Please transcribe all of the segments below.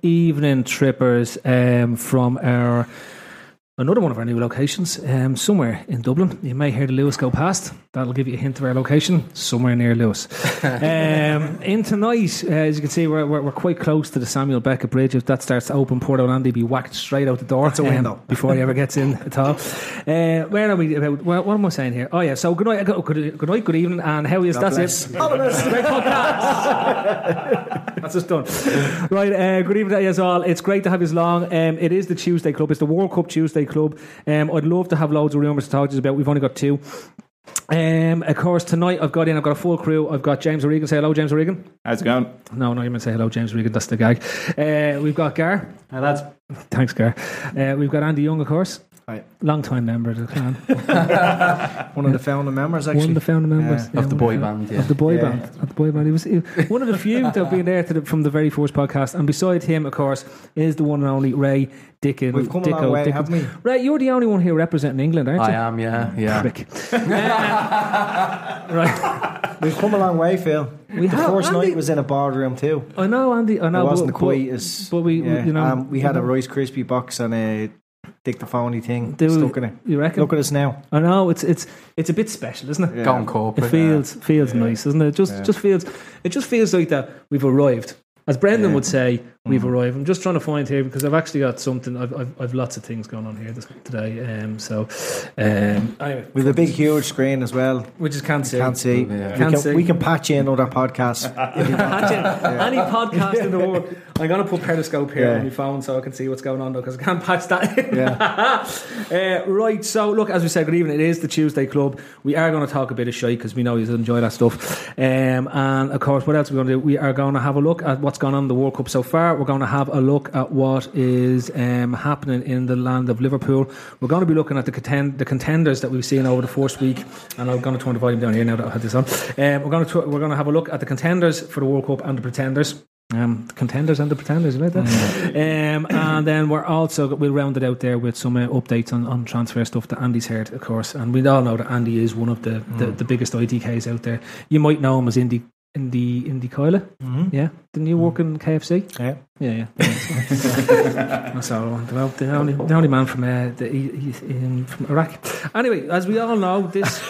evening, trippers, from another one of our new locations, somewhere in Dublin. You may hear the Lewis go past. That'll give you a hint of our location, somewhere near Lewis. In tonight, as you can see, we're quite close to the Samuel Beckett Bridge. If that starts to open, Porto and Andy be whacked straight out the door. That's a window. Before he ever gets in at all. Where are we? What am I saying here? Oh yeah, so good night, good evening, and how is that? It. All the best. Great podcast. That's just done. Right, good evening to you as all. It's great to have you along. It is the Tuesday Club. It's the World Cup Tuesday Club. I'd love to have loads of rumours to talk to you about. We've only got 2. Of course, tonight I've got a full crew. I've got James O'Regan. Say hello, James O'Regan. How's it going? No, you might say hello, James O'Regan. That's the gag. We've got Gar. Hi, lads. Thanks, Gar. We've got Andy Young, of course. Hi. Long time member of the clan. One of the founding members, actually. One of the founding members. Of the boy band, yeah. Of the boy band. Of the boy band. He was one of the few that have been there from the very first podcast. And beside him, of course, is the one and only Ray Dickens. We've come a long way, haven't we? Ray, you're the only one here representing England, aren't you? I am, yeah. Right. We've come a long way, Phil. The first night was in a boardroom too. I know, Andy. I know. It wasn't quite as... But we had a Rice Krispie box and a Dick the Phony thing stuck in it. You reckon? Look at us now. I know, it's a bit special, isn't it? Yeah. Gone corporate. It feels nice, doesn't it? It just feels like that we've arrived. As Brendan would say, we've arrived. I'm just trying to find here because I've actually got something. I've lots of things going on here today. Anyway, with a big, huge screen as well. We just can't see. We can patch in other podcasts. Any podcast in the world. I'm going to put Periscope here on my phone so I can see what's going on because I can't patch that in. Right, so look, as we said, good evening. It is the Tuesday Club. We are going to talk a bit of shite because we know you enjoy that stuff. And of course, what else are we going to do? We are going to have a look at what's gone on in the World Cup so far. We're going to have a look at what is happening in the land of Liverpool. We're going to be looking at the contenders that we've seen over the first week, and I'm going to turn the volume down here now that I had this on. We're going to have a look at the contenders for the World Cup and the pretenders. Contenders and the pretenders, right there. And then we'll round it out there with some updates on transfer stuff that Andy's heard, of course. And we all know that Andy is one of the biggest IDKs out there. You might know him as Indy Coyle. Yeah, didn't you work in KFC? Yeah. That's all I want to know. The only man from Iraq. Anyway, as we all know, this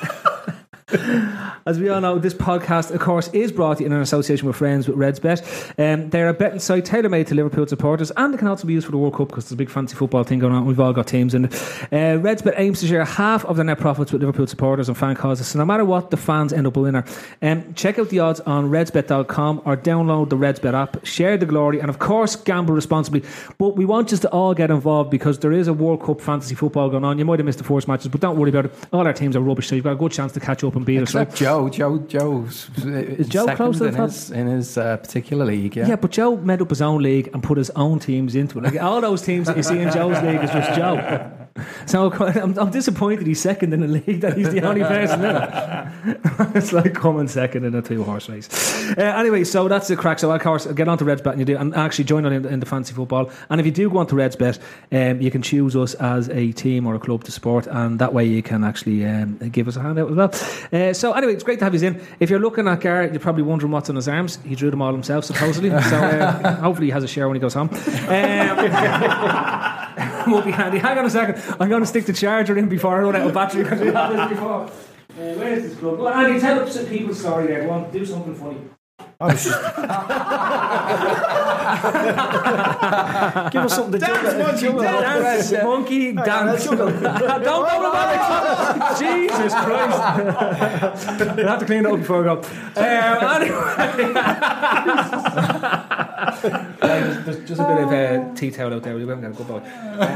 podcast, of course, is brought to you in association with friends with RedsBet. They're a betting site tailor-made to Liverpool supporters, and it can also be used for the World Cup because there's a big fancy football thing going on. We've all got teams in it. RedsBet aims to share half of their net profits with Liverpool supporters and fan causes, so no matter what, the fans end up a winner. Check out the odds on redsbet.com or download the RedsBet app. Share the glory, and of course, gamble responsibly. But we want you to all get involved because there is a World Cup fantasy football going on. You might have missed the first matches, but don't worry about it. All our teams are rubbish, so you've got a good chance to catch up and beat us. Right? Joe's is Joe close to the top in his particular league? Yeah, but Joe made up his own league and put his own teams into it. Like all those teams that you see in Joe's league is just Joe. So I'm disappointed he's second in a league that he's the only person in it. It's like coming second in a 2-horse race. Anyway, so that's the crack. So of course, get on to RedsBet and you do, and actually join on in the fancy football. And if you do go on to RedsBet, you can choose us as a team or a club to support, and that way you can actually give us a hand out as well. So anyway, it's great to have you in. If you're looking at Garrett, you're probably wondering what's on his arms. He drew them all himself, supposedly. So hopefully he has a share when he goes home. Won't be handy. Hang on a second. I'm going to stick the charger in before I run out of battery because we had this before. Where's this plug? Well, Andy, tell us a people's story there. Go on, do something funny. Give us something to Dance, monkey, dance. Don't go about it. Jesus Christ. We'll have to clean it up before we go. There's just a bit of tea towel out there. We haven't got a good boy.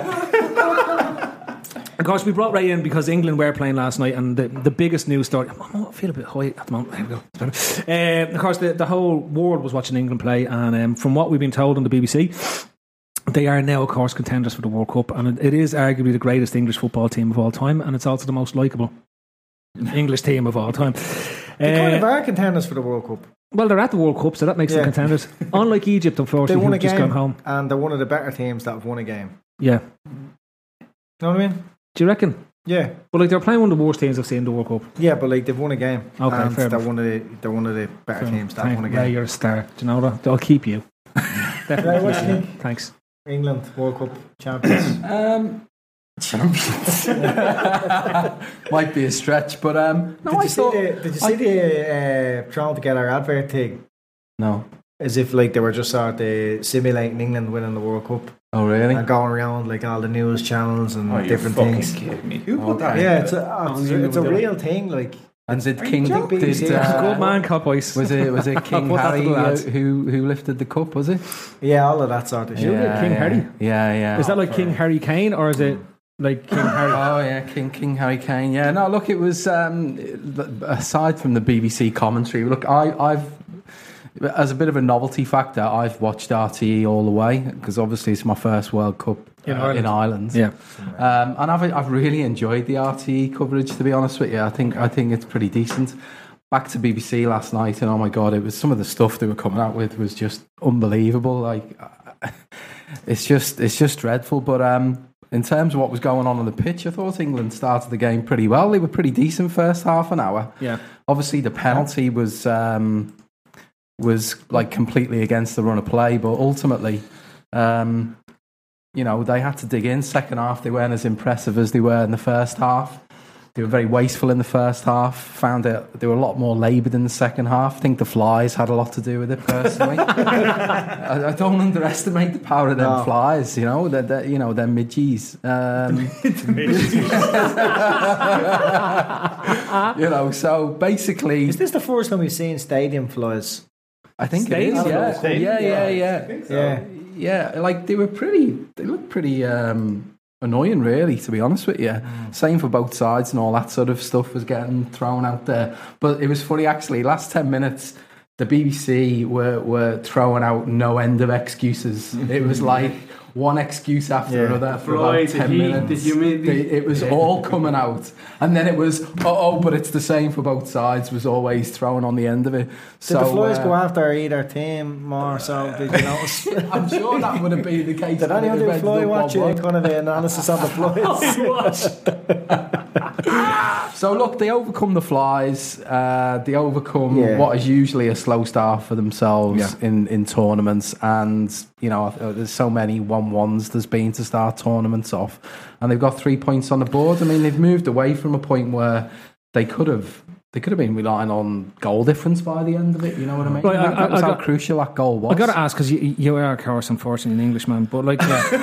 Of course, we brought Ray in because England were playing last night, and the biggest news story. I feel a bit high at the moment. There we go. Of course, the whole world was watching England play, and from what we've been told on the BBC, they are now, of course, contenders for the World Cup, and it is arguably the greatest English football team of all time, and it's also the most likeable English team of all time. They kind of are contenders for the World Cup. Well, they're at the World Cup, so that makes them contenders. Unlike Egypt, unfortunately, who've just gone home. And they're one of the better teams that have won a game. Yeah. You know what I mean? Do you reckon? Yeah. But like they're playing one of the worst teams I've seen in the World Cup. Yeah, but like they've won a game. Okay, and fair they're one of the better teams that have won a game. Yeah, you're a star. Do you know that? I'll keep you. Definitely. Right, what do you think? Thanks. England World Cup champions. Champions. Might be a stretch, but no, Did you see the thrown together advert thing? No. As if like they were just sort of simulating England winning the World Cup Oh, really? and going around like all the news channels and different you're things. fucking kidding me. Who put that? Yeah, it's a real thing. Like, And did King joking? did Good man, Cop Boys. was it King Put that to Harry the lads. who lifted the cup? Was it? yeah, all of that sort of shit. King Harry? Yeah. Is that like King Harry Kane, or is it like King Harry? Oh yeah, King Harry Kane. Yeah, no, look, it was aside from the BBC commentary. Look, I've as a bit of a novelty factor, I've watched RTE all the way because obviously it's my first World Cup in Ireland. Yeah, and I've really enjoyed the RTE coverage. To be honest with you, I think it's pretty decent. Back to BBC last night, and oh my god, it was some of the stuff they were coming out with was just unbelievable. Like, it's just dreadful. But in terms of what was going on the pitch, I thought England started the game pretty well. They were pretty decent first half an hour. yeah. Obviously, the penalty was like completely against the run of play, but ultimately, they had to dig in. Second half, they weren't as impressive as they were in the first half. They were very wasteful in the first half. Found it they were a lot more laboured in the second half. I think the flies had a lot to do with it. Personally, I don't underestimate the power of them flies. They're midgies. So basically, Is this the first time we've seen stadium flies? I think it is. Yeah. Like they look pretty annoying, really, to be honest with you. Same for both sides, and all that sort of stuff was getting thrown out there. But it was funny, actually. Last 10 minutes, the BBC were throwing out no end of excuses. It was like one excuse after another for about 10 minutes. It was all coming out. And then it was, but it's the same for both sides, was always thrown on the end of it. Did the flies go after either team more so? Did you notice? I'm sure that would have been the case. Did anyone do fly watching kind of an analysis on the flies? So look, they overcome the flies. They overcome what is usually a slow start for themselves in tournaments. And there's so many 1-1s there's been to start tournaments off, and they've got 3 points on the board. I mean, they've moved away from a point where they could have been relying on goal difference by the end of it. You know what I mean? Right, That's how crucial that goal was. I got to ask, because you are, of course, unfortunately, an Englishman, but like,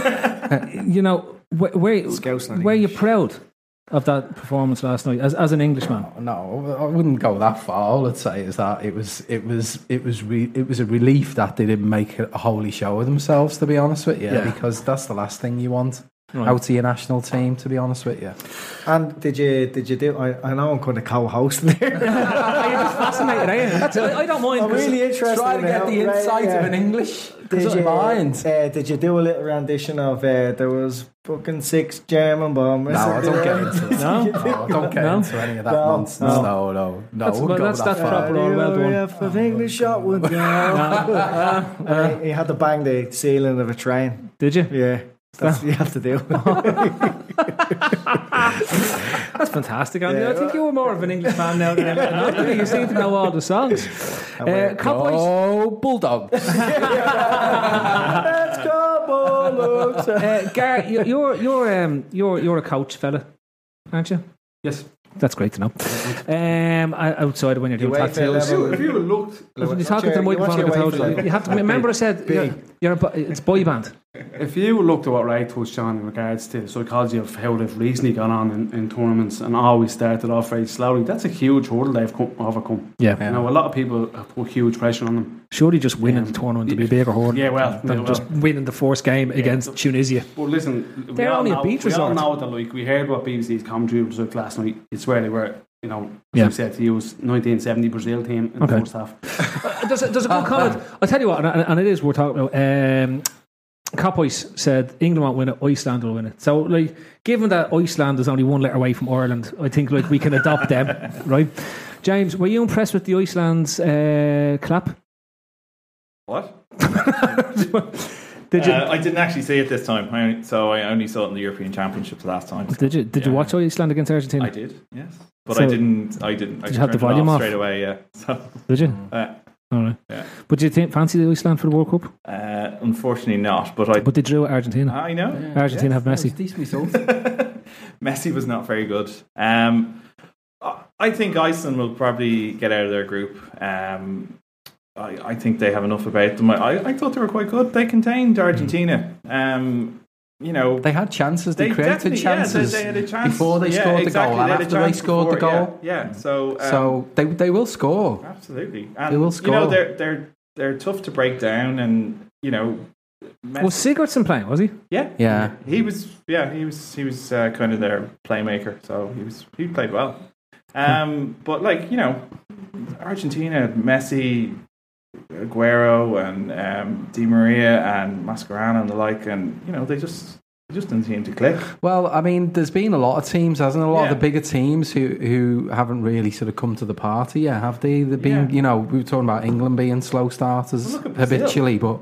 were you proud of that performance last night as an Englishman? No, I wouldn't go that far. All I'd say is that it was a relief that they didn't make a holy show of themselves, to be honest with you, because that's the last thing you want out to your national team, to be honest with you. And did you do? I know I'm kind of co-hosting there. You're just fascinated, are you? I don't mind. I'm really interested. Try to get the insight of an English mind. Did you do a little rendition of there was fucking 6 German bombers? No, I don't get into it. No? Don't get into any of that nonsense. No. That's proper. Well done. If English shot would go. He had to bang the ceiling of a train. Did you? Yeah. That's what you have to do. That's fantastic, Andy. I think you were more of an English fan now than anything. You seem to know all the songs. Go Bulldogs. Let's go Bulldogs. Gar, you're a coach fella, aren't you? Yes. That's great to know. Outside of when you're doing tattoos. If you looked, When you're talking to the microphone, you have to remember I said it's boy band. if you looked at what Ray touched on in regards to the psychology of how they've recently gone on in tournaments and always started off very slowly, that's a huge hurdle they've overcome. Yeah. You know, a lot of people have put huge pressure on them. Surely just winning the tournament to be a bigger hurdle. Yeah, well, than just winning the first game against Tunisia. But listen, They're only a beat result. We all know that, like, we heard what BBC's commentary was like last night. It's where they were, as Yeah. we said to use 1970 Brazil team in the first half. There's a good comment. I'll tell you what, and it is worth talking about. Copois said England won't win it, Iceland will win it. So, like, given that Iceland is only one letter away from Ireland, I think like we can adopt them, right? James, were you impressed with the Iceland's clap? What? Did you? I didn't actually see it this time. I only saw it in the European Championships last time. Did you? Did you watch Iceland against Argentina? I did, yes. But So, I didn't. did you have the volume off straight away? Yeah. So, did you? All right. Yeah. But do you fancy the Iceland for the World Cup? Unfortunately not, but they drew Argentina. I know. Yeah. Argentina have Messi. Decent result. Messi was not very good. I think Iceland will probably get out of their group. I think they have enough about them. I thought they were quite good. They contained Argentina. They had chances. They created chances. They had a chance before they scored the goal, and after they scored the goal. Yeah. So they will score. Absolutely. And, they will score. They're tough to break down, and Was Sigurdsson playing? Was he? Yeah. He was. Yeah, he was kind of their playmaker. So he played well. But Argentina, Messi, Aguero, and Di Maria, and Mascherano, and the like, and they just didn't seem to click. Well, I mean, there's been a lot of teams, hasn't there? A lot of the bigger teams who haven't really sort of come to the party yet, have they? They've been, we were talking about England being slow starters habitually, but.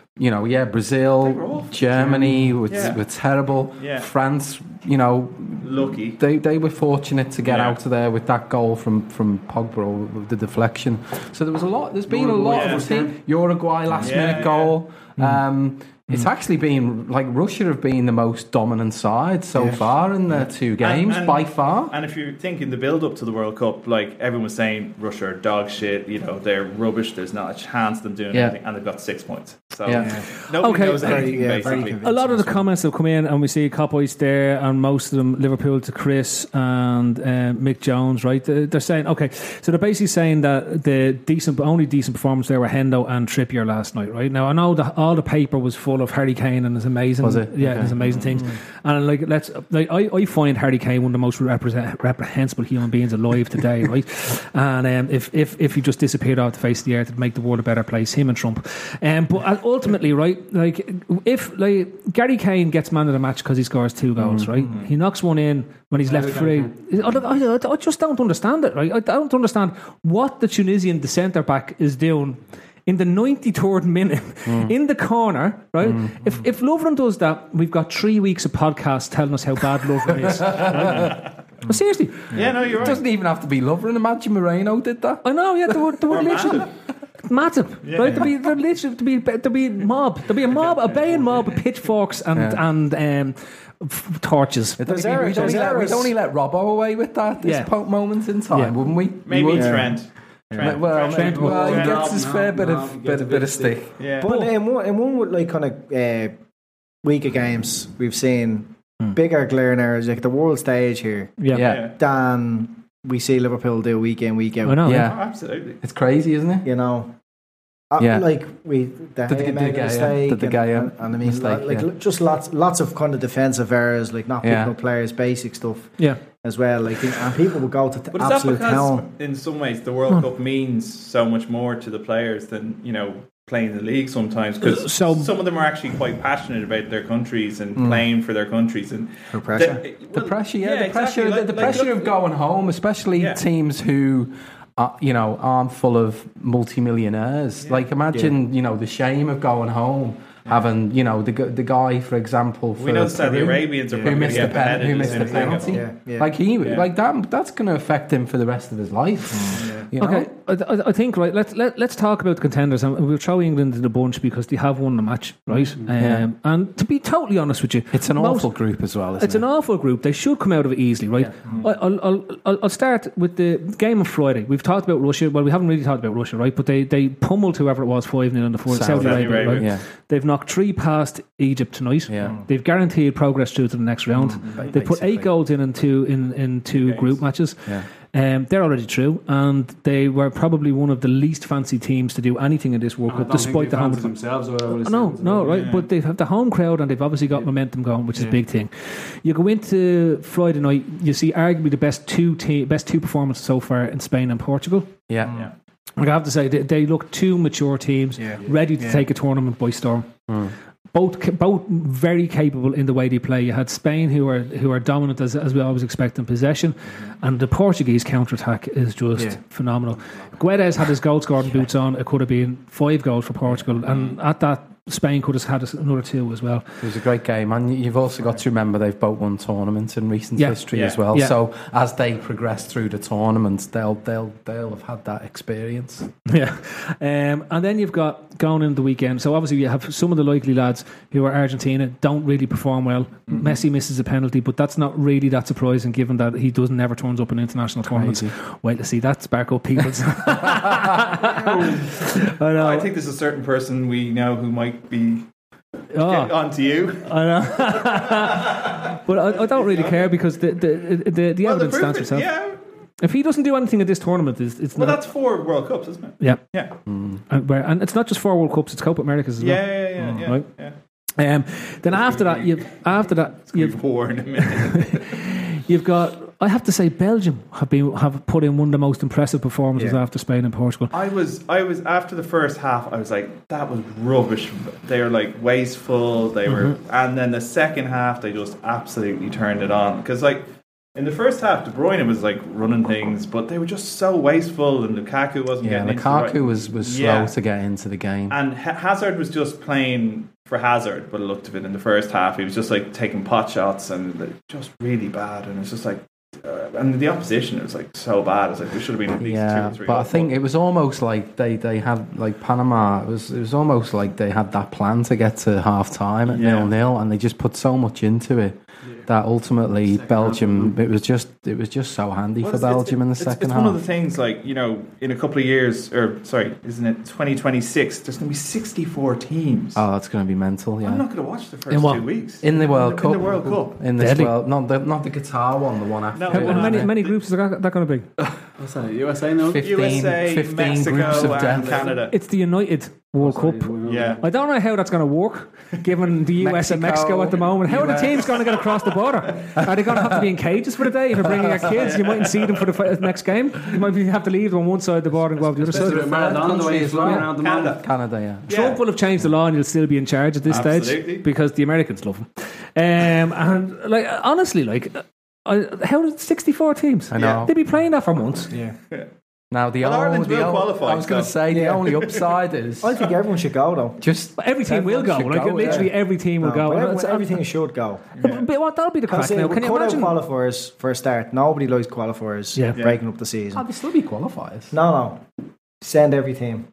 Brazil, Germany were terrible. Yeah. France, lucky. They were fortunate to get out of there with that goal from Pogba with the deflection. So there was a lot. There's been a lot of team. Uruguay last minute goal. It's actually been Russia have been the most dominant side so far in their two games by far. And if you think in the build up to the World Cup, everyone was saying Russia are dog shit, they're rubbish, there's not a chance of them doing anything, and they've got 6 points. So nobody knows anything basically. A lot of the comments have come in, and we see Coppice there, and most of them Liverpool to Chris and Mick Jones, right? They're saying, so they're basically saying that the only decent performance there were Hendo and Trippier last night, right? Now I know that all the paper was full of Harry Kane and his amazing, was it? His amazing things, and I find Harry Kane one of the most reprehensible human beings alive today, right? And if he just disappeared off the face of the earth, it'd make the world a better place. Him and Trump, but ultimately, right? If Gary Kane gets man of the match because he scores 2 goals, right? He knocks one in when he's left free. I just don't understand it, right? I don't understand what the Tunisian centre back is doing in the 93rd minute in the corner, right? If Lovren does that, we've got 3 weeks of podcasts telling us how bad Lovren is. Well, seriously. Yeah, no, you're right. It doesn't even have to be Lovren. Imagine Moreno did that. I know, they were literally Matip, right? There'd be a mob, a baying mob with pitchforks and torches. We'd only let Robbo away with that this moment in time, wouldn't we? Maybe Trent. Trent he gets his fair bit of stick. Yeah. But in one kind of week of games, we've seen bigger glaring errors, the world stage here, than we see Liverpool do week in, week out. I know. Yeah, absolutely. It's crazy, isn't it? The Gea, and I mean, just lots of kind of defensive errors, not picking up players, basic stuff. Yeah. As well, and people will go to absolute town. In some ways, the World Cup means so much more to the players than playing the league sometimes, because some of them are actually quite passionate about their countries and playing for their countries and the pressure. The pressure of going home, especially teams who aren't full of multi-millionaires. Imagine the shame of going home. Having the guy, for example, we know Saudi Arabians are who missed the penalty, that's going to affect him for the rest of his life. Okay, I think Let's talk about the contenders, and we'll throw England into the bunch because they have won the match, right? And to be totally honest with you, it's an awful group as well. It's an awful group. They should come out of it easily, right? I'll start with the game on Friday. We've talked about Russia. Well, we haven't really talked about Russia, right? But they pummeled whoever it was 5-0 in the fourth. Saudi Arabia, right? Yeah. They've knocked 3 past Egypt tonight. Yeah. They've guaranteed progress through to the next round. They put 8 goals in two group matches. Yeah. They're already through, and they were probably one of the least fancy teams to do anything in this World Cup, despite the home themselves. But they have the home crowd, and they've obviously got momentum going, which is a big thing. You go into Friday night, you see arguably the best two performances so far in Spain and Portugal. Yeah. I have to say they look 2 mature teams, ready to take a tournament by storm. Both very capable in the way they play. You had Spain who are dominant as we always expect in possession, and the Portuguese counter-attack is just phenomenal. Guedes had his goal scoring boots on. It could have been 5 goals for Portugal, and at that Spain could have had another 2 as well. It was a great game, and you've also got to remember they've both won tournaments in recent history as well. So as they progress through the tournaments, they'll have had that experience. Yeah, and then you've got going into the weekend. So obviously you have some of the likely lads who are Argentina don't really perform well. Messi misses a penalty, but that's not really that surprising given that he never turns up in international tournaments. Wait to see that spark up people's. I think there's a certain person we know who might be on to you. I know. But I don't really care because the evidence stands for itself. Yeah. If he doesn't do anything at this tournament, it's well, that's 4 World Cups, isn't it? Yeah. Yeah. And it's not just 4 World Cups, it's Copa Americas as well. Yeah. Right? Then after that you've war in a minute. you've got, I have to say, Belgium have put in one of the most impressive performances after Spain and Portugal. I was after the first half, I was like, that was rubbish. They were like wasteful. They were, and then the second half, they just absolutely turned it on. Because like in the first half, De Bruyne was like running things, but they were just so wasteful, and Lukaku wasn't getting into Lukaku was slow to get into the game, and Hazard was just playing for Hazard. But it looked of it in the first half, he was just like taking pot shots and just really bad, and it's just like. And the opposition, it was like so bad. It's like there should have been at least 2 or 3. But I think it was almost like they had, like Panama. It was almost like they had that plan to get to half time at 0-0, and they just put so much into it that ultimately Belgium. It was just so handy for Belgium in the second half. It's one of the things, like, you know, in a couple of years, isn't it 2026? There's going to be 64 teams. Oh, that's going to be mental. Yeah, I'm not going to watch the first 2 weeks in the World Cup. In the World Cup, in this world, not the Qatar one, the one after. How many groups is that going to be? What's that? USA now? 15 Mexico, groups of and death. Canada. It's the United World Cup. Yeah, I don't know how that's going to work, given the US and Mexico at the moment. How are the teams going to get across the border? Are they going to have to be in cages for the day? If you're bringing your kids, you mightn't see them for the next game. You might have to leave them on one side of the border and go over the other side. Canada, yeah. Trump will have changed the law and he'll still be in charge at this stage because the Americans love him. And like honestly, like. How did 64 teams? I know. They'd be playing that for months. Yeah. Now Ireland will qualify. I was going to say the only upside is I think everyone should go though. Just every team will go. Like literally every team will go. Everything should go. But that'll be the crack now. Can you imagine qualifiers for a start? Nobody likes qualifiers breaking up the season. There'll still be qualifiers. No. Send every team.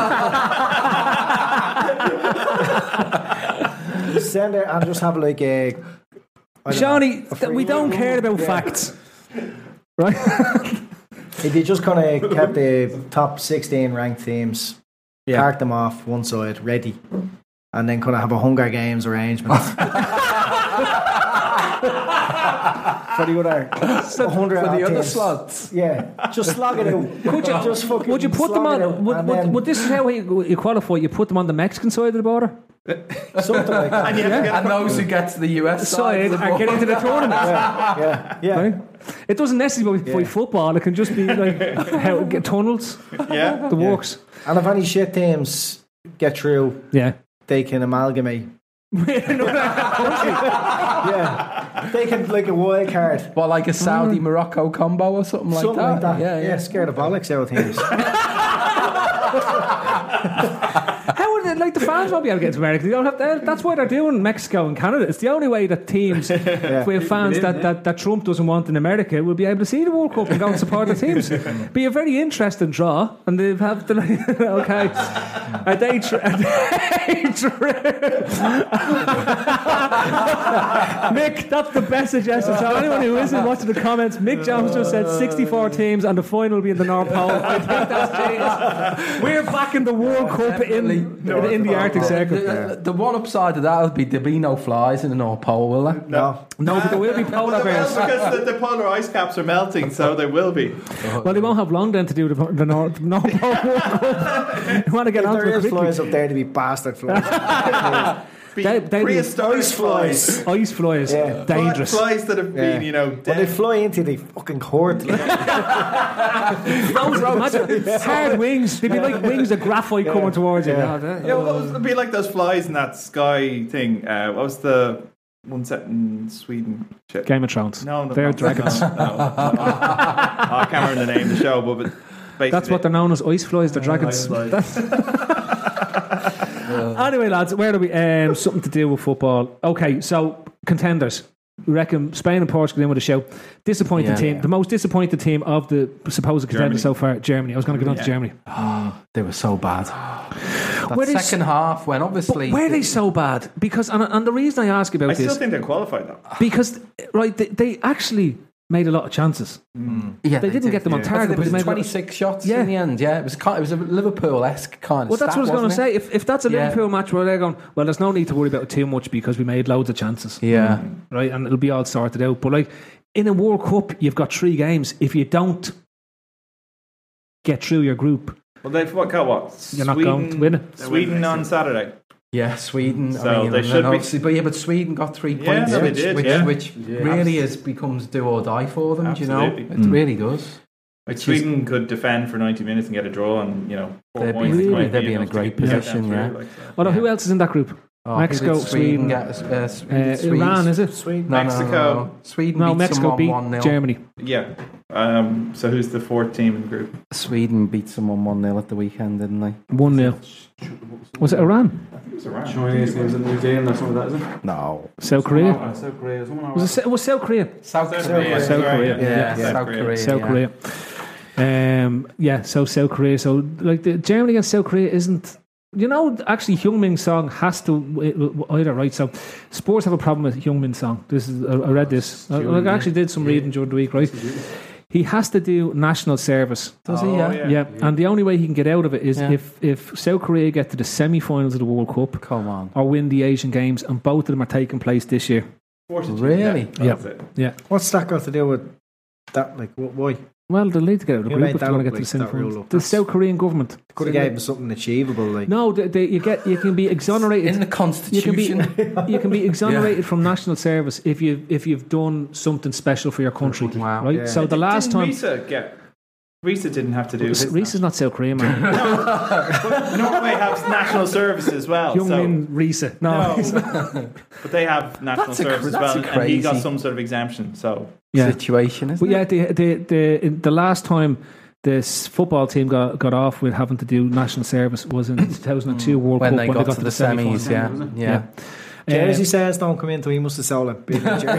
Send it and just have like a. Shawnee, we don't care about facts. Right? If you just kind of kept the top 16 ranked teams, park them off one side, ready, and then kind of have a Hunger Games arrangement. For the other 100 for the other teams. slots. Yeah, just slog it out. Would you put them on? Would this is how you qualify? You put them on the Mexican side of the border? Something like that. And those who get to the US side are getting into the tournament. Yeah. Right? It doesn't necessarily be football. It can just be like tunnels. Yeah, the works. And if any shit teams get through, they can amalgamate. They can like a wild card. What, like a Saudi Morocco combo or something like that? Yeah, scare the bollocks out of teams. How would like the fans won't be able to get to America? They don't have to, that's why they're doing Mexico and Canada. It's the only way that teams with fans that Trump doesn't want in America will be able to see the World Cup and go and support the teams. Be a very interesting draw, and they have the okay. Are they Mick, that's the best suggestion. So anyone who isn't watching the comments, Mick Jones just said 64 teams and the final will be in the North Pole. I think that's changed. We're back in the World Cup in the Arctic Circle. The one upside of that will be there'll be no flies in the North Pole, will there? No, but there will be polar bears. Because the polar ice caps are melting, so there will be. Well, they won't have long then to do the North Pole World Cup. You want to get on to it quickly. Flies up there to be bastard flies. Prehistoric flies. Ice flies. Yeah. Dangerous. Flies that have been, when they fly into the fucking court. Imagine hard wings. They'd be like wings of graphite coming towards you. It'd be like those flies in that sky thing. What was the one set in Sweden? Shit. Game of Thrones. No, they're dragons. No. I can't remember the name of the show, but that's what they're known as, ice flies. They're dragons. Anyway, lads, where do we? Something to do with football. Okay, so contenders. We reckon Spain and Portugal in with a show. Disappointing team. The most disappointed team of the supposed contenders so far, Germany. I was going to get on to Germany. They were so bad. That second half when obviously... Were they so bad? Because, and the reason I ask about I this... still think they're qualified though. Because, right, they actually made a lot of chances. Yeah, they didn't get them on target. It was 26 shots in the end. Yeah, it was a Liverpool-esque kind of. Well, that's stat, what I was going to say. If that's a Liverpool match where they're going, well, there's no need to worry about it too much because we made loads of chances. Yeah, right, and it'll be all sorted out. But like in a World Cup, you've got 3 games. If you don't get through your group, well, they've got what? You're not going to win it. Sweden on Saturday. Yeah, Sweden. So they should be. But Sweden got 3 points, they did, which really becomes do or die for them. Absolutely. Do you know, it really does. Like Sweden could defend for 90 minutes and get a draw, and 4 points. They'd be in a great position. Yeah. Although who else is in that group? Mexico, Sweden, Iran, is it? Sweden, Mexico. No. Sweden. No, Mexico beat 1-0. Germany. Yeah. So who's the 4th team in the group? Sweden beat someone 1-0 at the weekend, didn't they? 1-0. Was it Iran? I think it was Iran. Chinese games in New Zealand or something like that, isn't it? No. South Korea. South Korea. It was South Korea. South Korea. South Korea. Yeah. South Korea. South Korea. So South Korea. So like the Germany against South Korea isn't. Actually, Heung-Min Song has to either, right? So, sports have a problem with Heung-Min Song. I read this. I actually did some reading during the week, right? He has to do national service. Does he? Yeah. And the only way he can get out of it is if South Korea get to the semi-finals of the World Cup, come on, or win the Asian Games, and both of them are taking place this year. Really? Yeah. What's that got to do with that? Like, why? Well, they'll need to get out of the group if they want to get to the semi-finals. The South Korean government could have given something achievable. Like. No, you can be exonerated in the constitution. You can be exonerated from national service if you've done something special for your country. Wow! Right. Yeah. So the last time Risa didn't have to do his. Risa's not South Korean, man. Norway has national service as well. Young Risa. No. But they have national service as well, and he got some sort of exemption. So situation, isn't it? The last time this football team got off with having to do national service was in 2002 World when Cup they got to the semis. Yeah. Jersey sales don't come into. He must have sold it.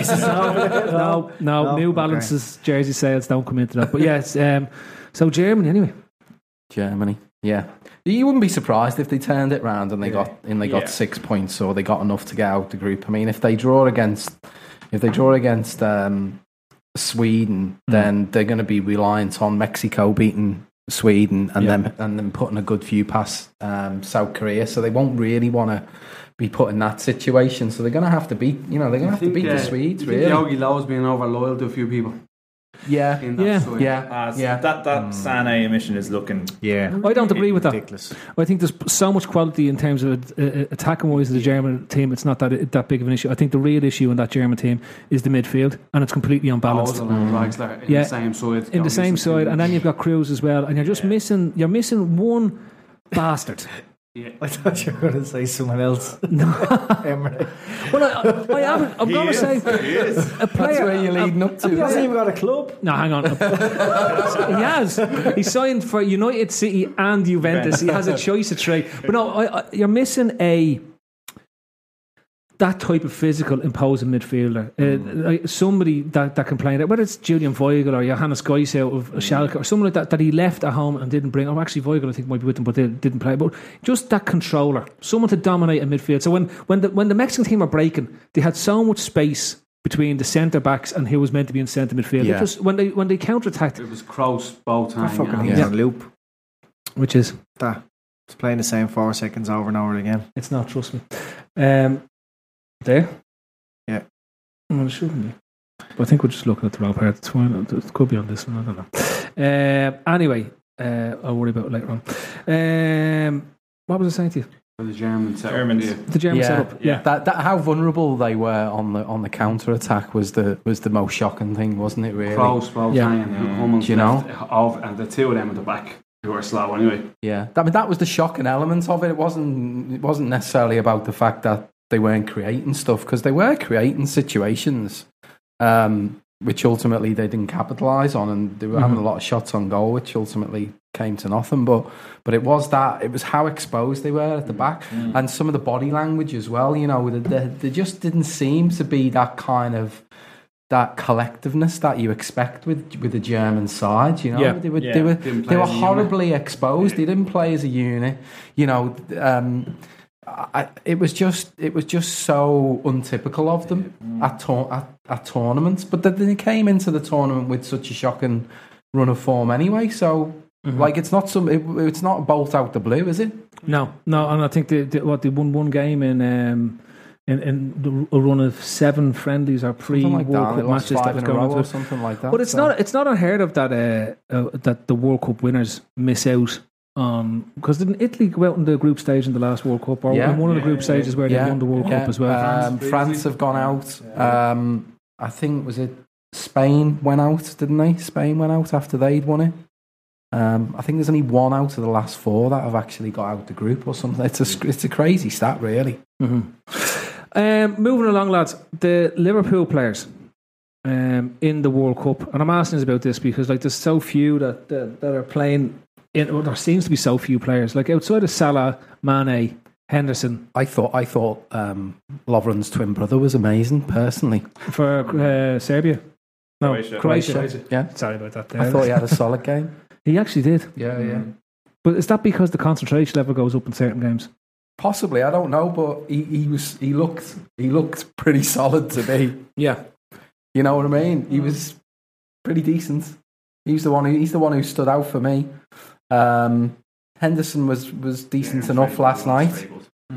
No. New Balance's jersey sales don't come into that. But yes, so Germany anyway. Germany, yeah. You wouldn't be surprised if they turned it round and they got 6 points, or they got enough to get out the group. I mean, if they draw against Sweden, then they're going to be reliant on Mexico beating Sweden and then putting a good few past South Korea. So they won't really want to be put in that situation. So they're going to have to beat. They're going to have to beat the Swedes. Really, Yogi Low's being over loyal to a few people. That Sané emission is looking. Yeah, I don't agree with that. Ridiculous. I think there's so much quality in terms of attacking wise of the German team. It's not that big of an issue. I think the real issue in that German team is the midfield, and it's completely unbalanced. The same side. In the same side, and then you've got Cruz as well, and you're just missing. You're missing one bastard. Yeah. I thought you were going to say someone else. No. Well, I haven't. I'm going to say a player. That's where you're leading up to. He hasn't even got a club. No, hang on. He has. He signed for United City and Juventus. He has a choice of trade. But no, you're missing that type of physical, imposing midfielder. Like somebody that can play that, whether it's Julian Weigl or Johannes Geis out of Schalke or someone like that he left at home and didn't bring. Oh, actually, Weigl I think might be with him, but they didn't play. But just that controller, someone to dominate a midfield. So when the Mexican team were breaking, they had so much space between the centre backs and who was meant to be in centre midfield. Yeah. Just when they counter attacked, it was Kroos, Boateng, fucking on loop. Which is that it's playing the same 4 seconds over and over again. It's not. Trust me. There? Yeah. Well, it shouldn't be. But I think we're just looking at the wrong part. It's fine. It could be on this one. I don't know. Anyway, I'll worry about it later on. What was I saying to you? The German setup. The German setup. Yeah. That how vulnerable they were on the counter attack was the most shocking thing, wasn't it? Really. Kroos, Boateng, Hummels. Do you know? And the two of them at the back who were slow anyway. Yeah. I mean, that was the shocking element of it. It wasn't necessarily about the fact that they weren't creating stuff, because they were creating situations. which ultimately they didn't capitalise on, and they were having a lot of shots on goal, which ultimately came to nothing. But it was how exposed they were at the back, and some of the body language as well. You know, they just didn't seem to be that kind of that collectiveness that you expect with the German side. You know, they were horribly exposed. They didn't play as a unit. You know. It was just so untypical of them at tournaments. But then they came into the tournament with such a shocking run of form anyway. So like it's not a bolt out the blue, is it? No. And I think they won one game in a run of 7 friendlies or pre-World Cup matches that was going on or something like that. But it's not unheard of that the World Cup winners miss out. Because didn't Italy go out in the group stage in the last World Cup, or in one of the group stages where they won the World Cup as well? France have gone out. I think was it Spain went out, didn't they? Spain went out after they'd won it. I think there's only 1 out of the last 4 that have actually got out the group or something. It's a crazy stat, really. Moving along, lads, the Liverpool players in the World Cup, and I'm asking about this because like there's so few that are playing. There seems to be so few players like outside of Salah, Mane, Henderson. I thought Lovren's twin brother was amazing personally for Serbia. No, Croatia. Yeah, sorry about that. I thought he had a solid game. He actually did. Yeah. But is that because the concentration level goes up in certain games? Possibly, I don't know, but he looked pretty solid to me. Yeah, you know what I mean. He was pretty decent. He's the one who stood out for me. Henderson was decent enough last night.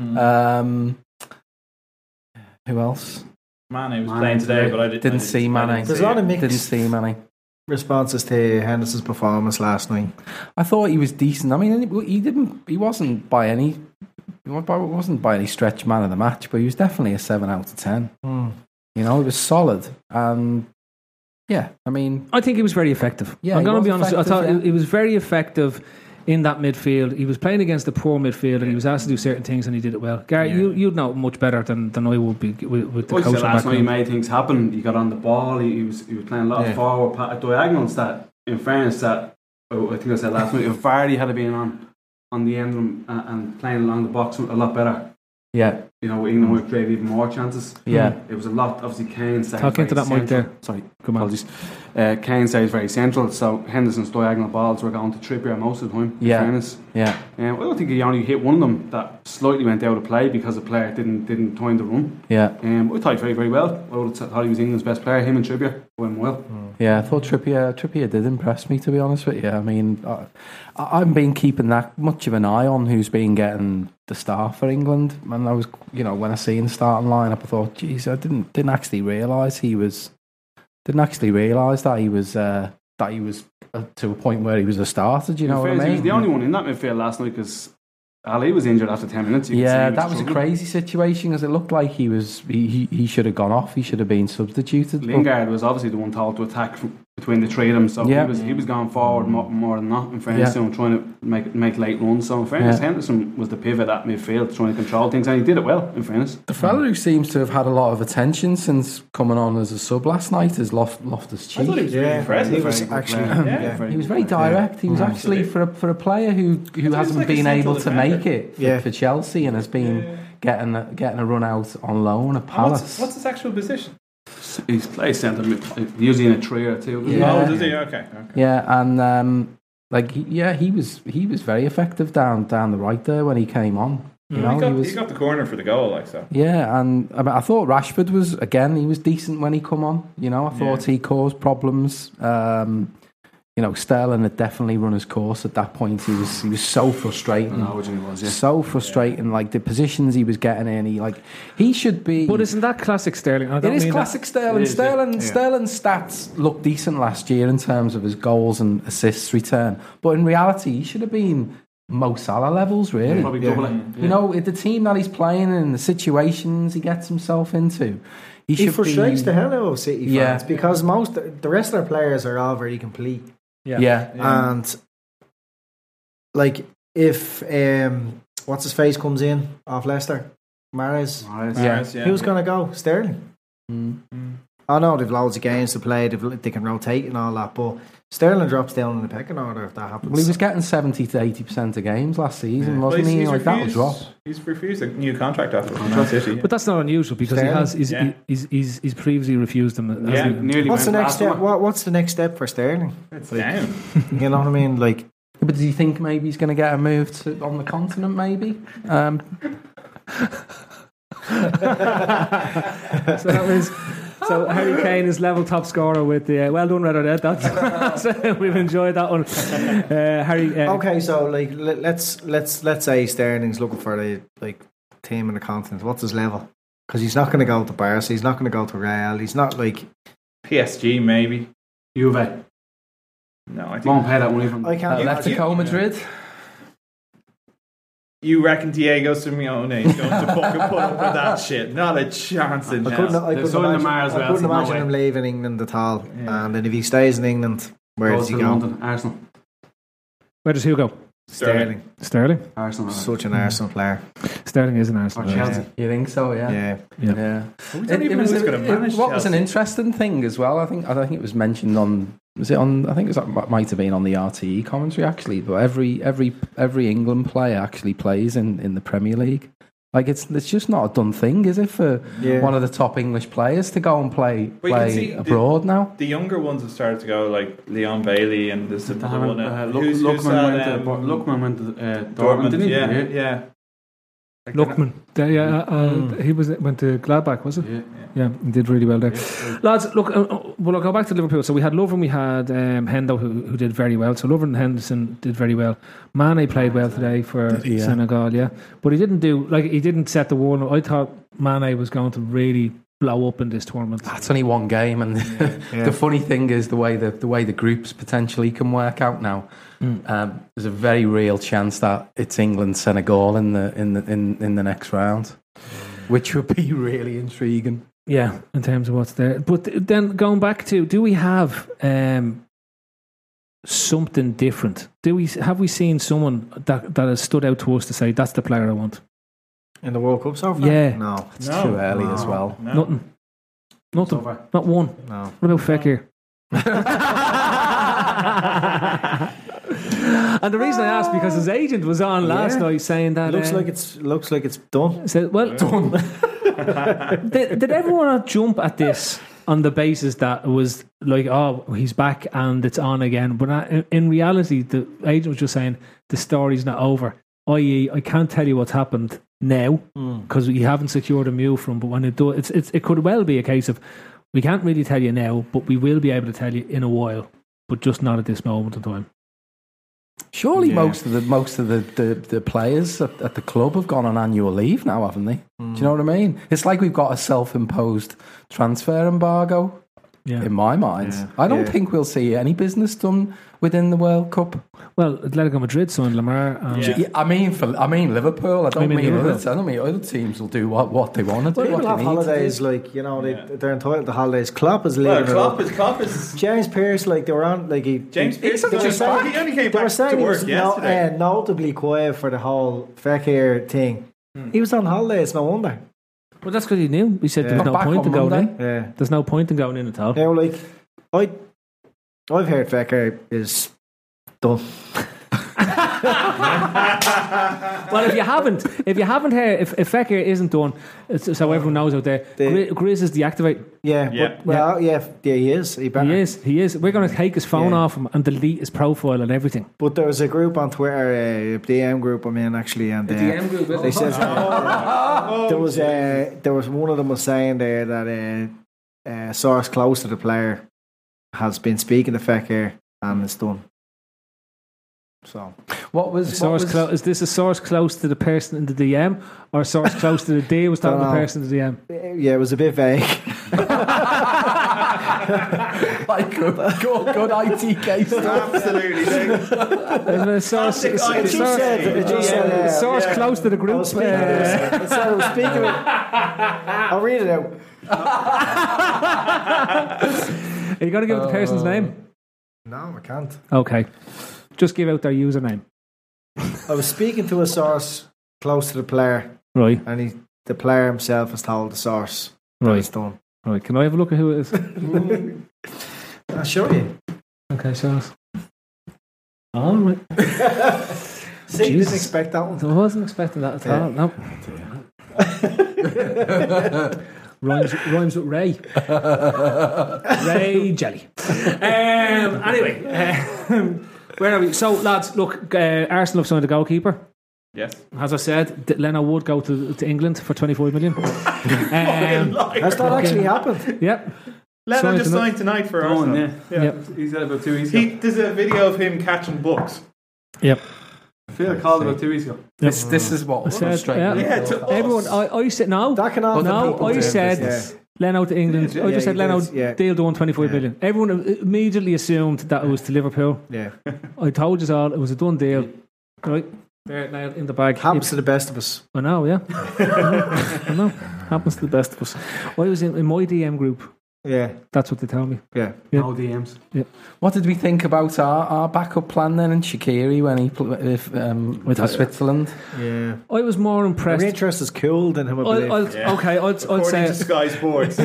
Who else? Mane was playing today, but I didn't see Mane. There's a lot of mixed didn't see Mane responses to Henderson's performance last night. I thought he was decent. I mean, he wasn't by any stretch man of the match, but he was definitely a 7 out of 10. You know, it was solid. Yeah, I mean, I think he was very effective. Yeah, I'm going to be honest. I thought he was very effective in that midfield. He was playing against a poor midfield, and he was asked to do certain things, and he did it well. Gary, you'd know much better than I would be with the coach. Last night he made things happen. He got on the ball. He was playing a lot of forward diagonals. That, in fairness, I think I said last night, if Vardy had been on the end of them and playing along the box a lot better. Yeah. You know, England would create even more chances. Yeah. It was a lot, obviously, Kane stays Talk into that mic there. Sorry, apologies. Kane stays very central, so Henderson's diagonal balls were going to Trippier most of the time, in fairness. Yeah. I don't think he only hit one of them that slightly went out of play because the player didn't time the run. Yeah. I thought he played very well. I thought he was England's best player, him and Trippier went well. Yeah, I thought Trippier did impress me, to be honest with you. I mean, I've been keeping that much of an eye on who's been getting the start for England. And I was, you know, when I seen the starting lineup, I thought, geez, I didn't actually realise that he was to a point where he was a starter. Do you know what I mean? He was the only one in that midfield last night because Ali was injured after 10 minutes. That was a crazy situation because it looked like he should have gone off. He should have been substituted. Lingard was obviously the one told to attack between the three of them, so he was going forward more than that. In fairness, trying to make late runs. So in fairness, Henderson was the pivot at midfield, trying to control things, and he did it well. In fairness, the fella who seems to have had a lot of attention since coming on as a sub last night is Loftus-Cheek. I thought he was really impressive. He was actually he was very direct. He was actually for a player who hasn't been able to make it for Chelsea and has been getting a run out on loan at Palace. What's his actual position? He's plays centre mid, usually in a three or two. Oh, does he? Okay. Yeah, and he was very effective down the right there when he came on. You know, he got the corner for the goal, like so. Yeah, and I thought Rashford was decent when he come on. You know, I thought he caused problems. You know, Sterling had definitely run his course at that point. He was so frustrating. So frustrating. Like the positions he was getting in, he should be. But isn't that classic Sterling? It is classic Sterling. Sterling's stats looked decent last year in terms of his goals and assists return. But in reality, he should have been Mo Salah levels, really. Probably double it. You know, the team that he's playing in, and the situations he gets himself into. He frustrates the hell out of City fans because the rest of their players are all very complete. Yeah. And like if what's his face comes in off Leicester, Mahrez, who's going to go? Sterling. I know they've loads of games to play, they can rotate and all that, but Sterling drops down in the pecking order if that happens. Well, he was getting 70 to 80% of games last season, wasn't he? Like, that will drop. He's refused a new contract after Man City. But that's not unusual because he's previously refused them. Nearly. What's the next step? What's the next step for Sterling? It's down. You know what I mean? Like, but do you think maybe he's going to get a move on the continent? Maybe. So that was. So Harry Kane is level top scorer with the well done, Red or Dead. That's we've enjoyed that one. Harry. Okay, so like let's say Sterling's looking for the team in the continent. What's his level? Because he's not going to go to Barca. He's not going to go to Real. He's not like PSG maybe. Juve. No, I think won't pay that money from. I can't. Atletico Madrid. You reckon Diego Simeone is going to fucking put up with that shit? Not a chance in hell. I couldn't imagine him leaving England at all. Yeah. And then if he stays in England, where does he go? London, Arsenal. Where does he go? Sterling. Arsenal. Such an Arsenal player. Sterling is an Arsenal player. Chelsea. You think so? Yeah. What was an interesting thing as well. I think it was mentioned on. Was it on? I think it might have been on the RTE commentary actually. But every England player actually plays in the Premier League. Like it's just not a done thing, is it, for one of the top English players to go and play abroad now? The younger ones have started to go, like Leon Bailey and this another one. Lookman went to Dortmund, didn't he? Yeah. Lookman, he went to Gladbach, was it? Yeah, he did really well there. Lads, look, well, I'll go back to Liverpool. So we had Lovren, we had Hendo, who did very well. So Lovren and Henderson did very well. Mane played well today for Senegal, but he didn't set the warning. I thought Mane was going to really blow up in this tournament. That's only one game, and the funny thing is the way the groups potentially can work out now. There's a very real chance that it's England Senegal in the next round, which would be really intriguing. Yeah, in terms of what's there. But then going back to, do we have something different? Have we seen someone that has stood out to us to say that's the player I want in the World Cup so far? Yeah, no, it's too early as well. No. Nothing. Not one. No. What about Fekir? And the reason I asked, because his agent was on last night saying that looks like it's done. Said, well, done. Did everyone jump at this on the basis that it was like, oh, he's back and it's on again? But in reality, the agent was just saying the story's not over. I.e., I can't tell you what's happened now because we haven't secured a move from. But when it does, it could well be a case of we can't really tell you now, but we will be able to tell you in a while, but just not at this moment in time. Surely most of the players at the club have gone on annual leave now, haven't they? Do you know what I mean? It's like we've got a self-imposed transfer embargo. In my mind, I don't think we'll see any business done within the World Cup. Well, Atletico Madrid signed Lamar. I mean Liverpool. I don't mean other teams will do what they want to do. People have holidays, like they're entitled to holidays. Klopp is leaving. Klopp is James Pearce, like they were on, like James Pearce. He only came back to work yesterday. Notably quiet for the whole Fekir thing. He was on holidays. No wonder. Well, that's because he knew. He said there's no point in going in. Yeah. There's no point in going in at all. Yeah, like I've heard Fekir is done. Well, if you haven't heard, if Fekir isn't done, so everyone knows out there, Grizz is deactivated. He is. He is. We're going to take his phone off him and delete his profile and everything. But there was a group on Twitter, a DM group, actually, and the DM group. They said there was one of them was saying there that a source close to the player has been speaking to Fekir and it's done. So, is this a source close to the person in the DM, or a source close to the D was talking to the person in the DM? Yeah, it was a bit vague. Like good ITK stuff. Absolutely. Source close to the group. I'll read it out. Are you going to give it the person's name? No, I can't. Okay. Just give out their username. I was speaking to a source close to the player. Right. And the player himself has told the source. Right. It's done. Right, can I have a look at who it is? I'll show you. Okay, show us. All right. See, you didn't expect that one. I wasn't expecting that at all. No. Rhymes with Ray. Ray Jelly. Anyway, where are we? So, lads, look, Arsenal have signed a goalkeeper. Yes. As I said, Leno would go to England for 25 million. Has that actually happened? Yep. Leno just signed tonight for Arsenal. Yeah. Yep. He said about 2 weeks ago. There's a video of him catching books. Yep. I feel I called about 2 weeks ago. This is what was said, straight. Everyone, I said no. That can happen. I said Leno to England. I just said Leno deal to 125 million. Everyone immediately assumed that it was to Liverpool. Yeah. I told you all it was a done deal. Right there now in the bag. Happens to the best of us. I know, yeah. I know. Happens to the best of us. I was in my DM group. Yeah. That's what they tell me. Yeah. No DMs. Yeah. What did we think about our backup plan then in Shaqiri when he with Switzerland? Yeah. I was more impressed. Our interest is cooled in him, I believe. I'd say to Sky Sports.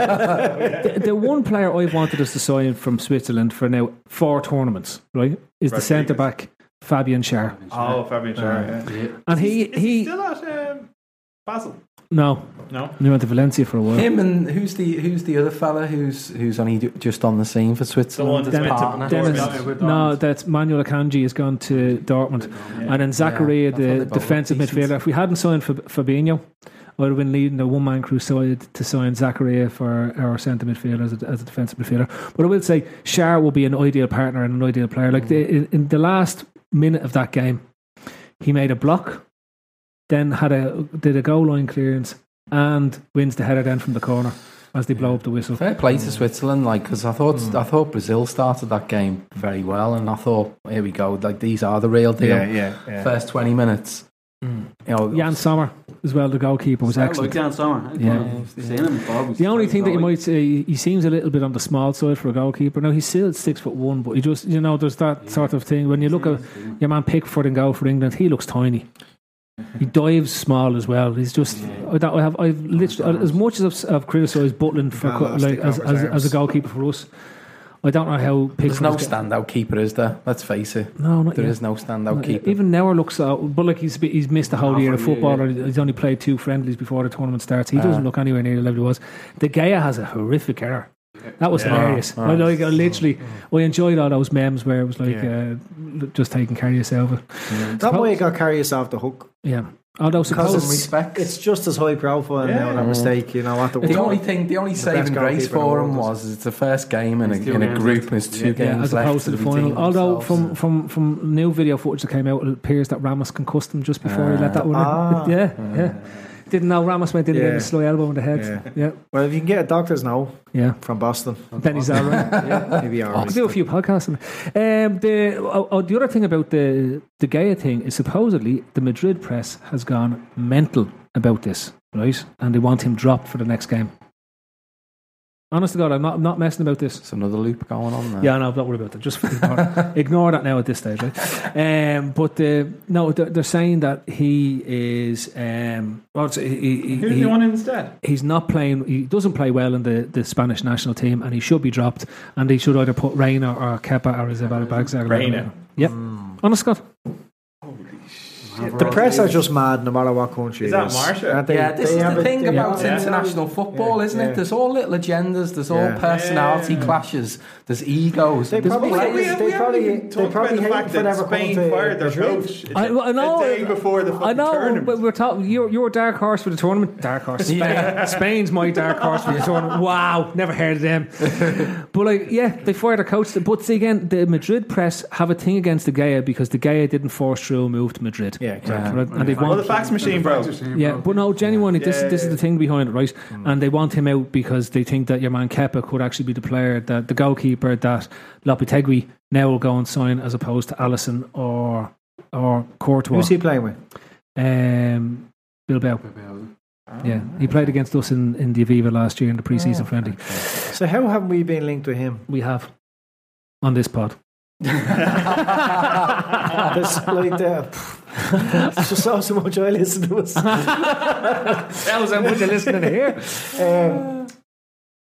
the one player I've wanted us to sign from Switzerland for now 4 tournaments, right, is the centre back Fabian Schär. Oh, Fabian Schär. Yeah. And he still at Basel. No, he went to Valencia for a while. Him and who's the other fella who's only just on the scene for Switzerland? That's Manuel Akanji has gone to Dortmund, and then Zakaria, the defensive midfielder. If we hadn't signed Fabinho, I would have been leading the one-man crusade to sign Zakaria for our centre midfielder as a defensive midfielder. But I will say Schär will be an ideal partner and an ideal player. Like in the last minute of that game, he made a block, then did a goal line clearance and wins the header then from the corner as they blow up the whistle. Fair play to Switzerland, because I thought Brazil started that game very well, and I thought, here we go, like these are the real deal. First 20 minutes. You know, Jan Sommer as well, the goalkeeper, was excellent. Like Jan Sommer. The only thing that you might say, he seems a little bit on the small side for a goalkeeper. Now he's still 6'1", but he just, there's that sort of thing. When you look at your man Pickford in goal for England, he looks tiny. He dives small as well. He's just. I've literally, as much as I've criticised Butland for as a goalkeeper for us, I don't know how. There's no standout keeper, is there? Let's face it. No, there is no standout keeper. Even Neuer looks, but like he's missed the whole year of football. Or he's only played 2 friendlies before the tournament starts. He doesn't look anywhere near the level he was. De Gea has a horrific error. That was hilarious. I enjoyed all those memes where it was like just taking Karius. That way you got Karius off the hook. Yeah. Although it's just as high profile now, that mistake, the only saving grace for him was it's the first game in a group and it's 2 games as left opposed to the final. Although from new video footage that came out, it appears that Ramos concussed him just before he let that one in. Yeah. Didn't know Ramos went in and gave him a slow elbow in the head. Yeah. Well, if you can get a doctor's now from Boston, then he's all right. Maybe all right. I could do a few podcasts. The other thing about the Gea thing is supposedly the Madrid press has gone mental about this, right? And they want him dropped for the next game. Honest to God, I'm not messing about this. It's another loop going on there. Yeah, no, don't worry about that. Just ignore that now at this stage, right? But they're saying that he is. Who do you want instead? He's not playing. He doesn't play well in the Spanish national team, and he should be dropped. And they should either put Reina or Kepa or Isabel Bagza. Reina. Yep. Honest to God. The press are just mad no matter what country. Is that Marsha? This is the thing about international football, isn't it? There's all little agendas, there's all personality clashes, there's egos. They probably hate that Spain fired their coach a day before the tournament. But we're talking. You're a dark horse for the tournament. Dark horse. Spain's my dark horse for the tournament. Wow, never heard of them. But they fired their coach. But see again, the Madrid press have a thing against De Gea because De Gea didn't force through a move to Madrid. Yeah, exactly. And they want the fax machine broke. Yeah, but no, genuinely, this is the thing behind it, right? And they want him out because they think that your man Kepa could actually be the player, that the goalkeeper that Lopetegui now will go and sign as opposed to Alisson or Courtois. Who's he playing with? Bilbao. Yeah, he played against us in the Aviva last year in the pre-season friendly. So how have we been linked to him? We have on this pod. It's just so much I listen to us. That was how much I listen to here.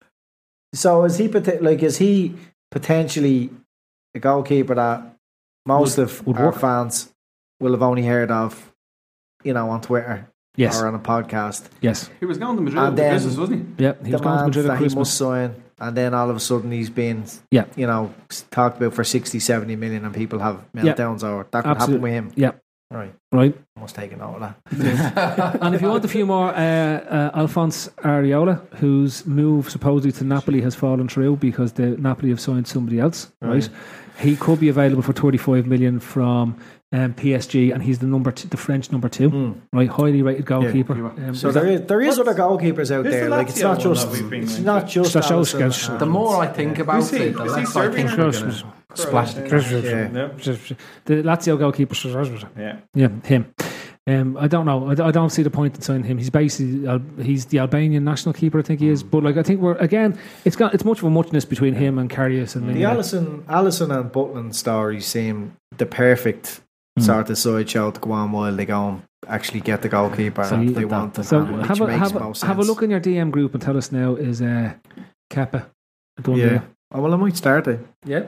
So is he potentially a goalkeeper that most of our fans will have only heard of, on Twitter or on a podcast? Yes. He was going to Madrid for Christmas, wasn't he? Yeah, he was going to Madrid at Christmas. He must sign, and then all of a sudden he's been, talked about for 60, 70 million, and people have meltdowns over. That could happen with him. Yeah. Right. I must take a note of that. And if you want a few more, Alphonse Areola, whose move supposedly to Napoli has fallen through because the Napoli have signed somebody else, right? He could be available for 35 million from PSG, and he's the French number 2, right? Highly rated goalkeeper. So there is other goalkeepers out there. Like it's not just Alisson. The more I think about it, the less I think we're going to splash the Lazio goalkeeper. Yeah, him. I don't know. I don't see the point in signing him. He's basically he's the Albanian national keeper, I think he is. But I think it's much of a muchness between him and Karius and the Alisson and Butland stories seem the perfect sort of sideshow to go on while they go and actually get the goalkeeper if they want to. So have a look in your DM group and tell us now, is Kepa done there? Oh, well, I might start it. Yeah.